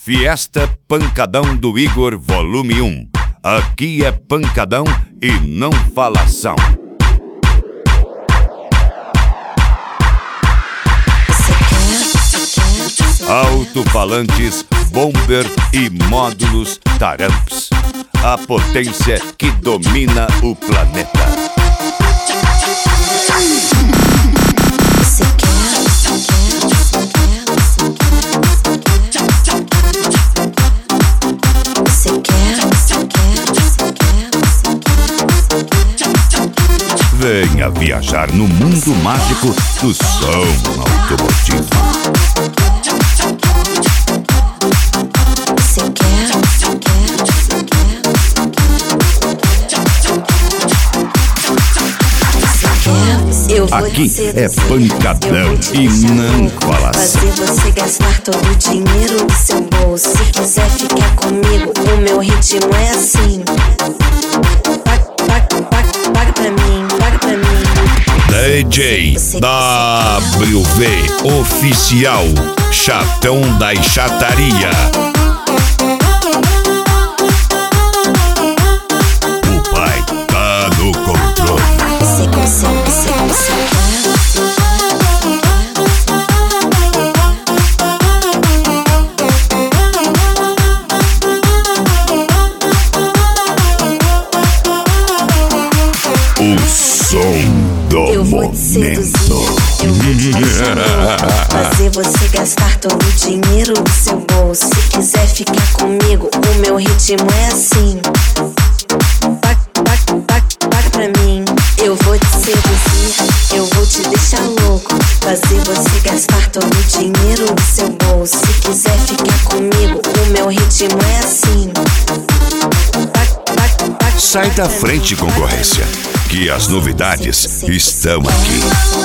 Fiesta Pancadão do Igor, volume 1. Aqui é pancadão e não falação. Alto-falantes, bomber e módulos Taramps. A potência que domina o planeta. Venha viajar no mundo mágico do som automotivo. Aqui é pancadão e não falação. Fazer você gastar todo o dinheiro do seu bolso. Se quiser ficar comigo, o meu ritmo é assim. Paga pra mim, paga pra mim. DJ WV Oficial, chatão da chataria. O pai tá no controle. O som do eu vou te seduzir, eu vou te deixar louco, fazer você gastar todo o dinheiro do seu bolso. Se quiser ficar comigo, o meu ritmo é assim. Paga pra mim. Eu vou te seduzir, eu vou te deixar louco, fazer você gastar todo o dinheiro do seu bolso. Se quiser ficar comigo, o meu ritmo é assim. Sai da frente, concorrência, que as novidades estão aqui.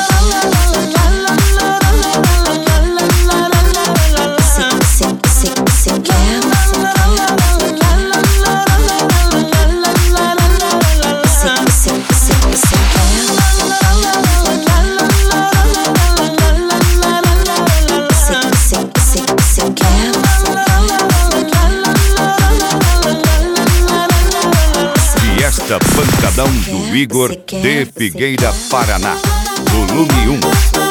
Fiesta Pancadão do Igor de Figueira, Paraná, volume 1.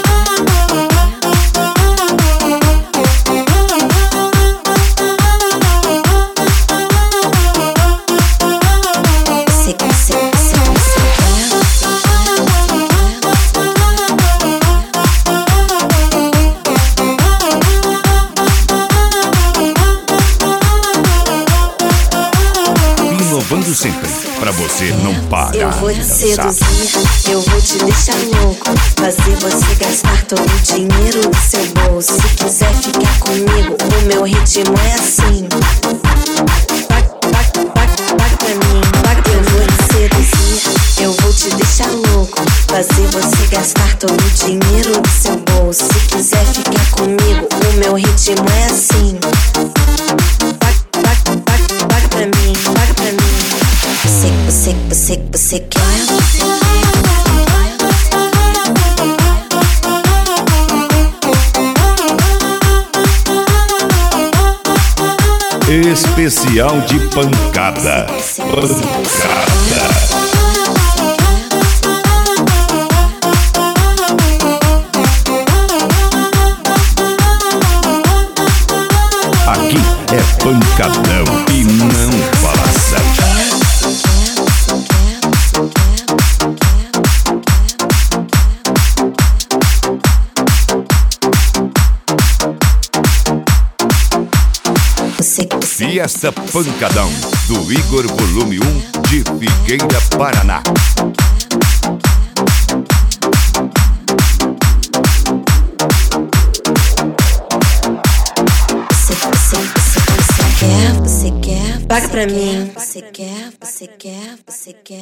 Inovando sempre, pra você não parar. Eu vou te seduzir, eu vou te deixar louco, fazer você gastar todo o dinheiro do seu bolso. Se quiser ficar comigo, o meu ritmo é assim. Paga pra mim, eu vou te seduzir, eu vou te deixar louco, fazer você gastar todo o dinheiro do seu bolso. Se quiser ficar comigo, o meu ritmo é assim. Paga pra mim, paga pra mim. Você quer? Especial de pancada. Pancada. Aqui é pancadão e não falação. Fiesta Pancadão do Igor, volume 1, de Figueira, Paraná. Você quer? Paga pra mim. Você quer?